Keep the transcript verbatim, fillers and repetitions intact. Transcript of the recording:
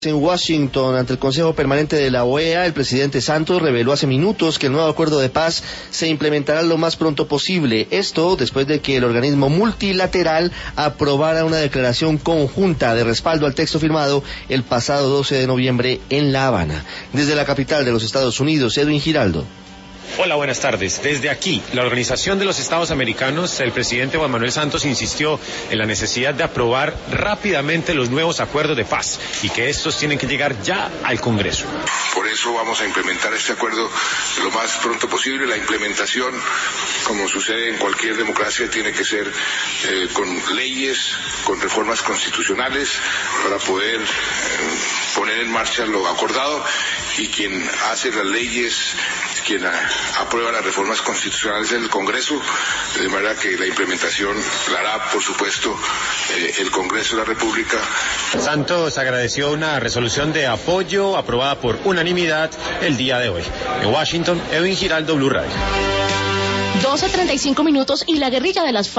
En Washington, ante el Consejo Permanente de la O E A, el presidente Santos reveló hace minutos que el nuevo acuerdo de paz se implementará lo más pronto posible. Esto después de que el organismo multilateral aprobara una declaración conjunta de respaldo al texto firmado el pasado doce de noviembre en La Habana. Desde la capital de los Estados Unidos, Edwin Giraldo. Hola, buenas tardes. Desde aquí, la Organización de los Estados Americanos, el presidente Juan Manuel Santos insistió en la necesidad de aprobar rápidamente los nuevos acuerdos de paz y que estos tienen que llegar ya al Congreso. Por eso vamos a implementar este acuerdo lo más pronto posible. La implementación, como sucede en cualquier democracia, tiene que ser eh, con leyes, con reformas constitucionales para poder eh, poner en marcha lo acordado, y quien hace las leyes, quien aprueba las reformas constitucionales en el Congreso, de manera que la implementación la hará, por supuesto, eh, el Congreso de la República. Santos agradeció una resolución de apoyo aprobada por unanimidad el día de hoy. En Washington, Edwin Giraldo, Blue Radio. doce treinta y cinco minutos y la guerrilla de las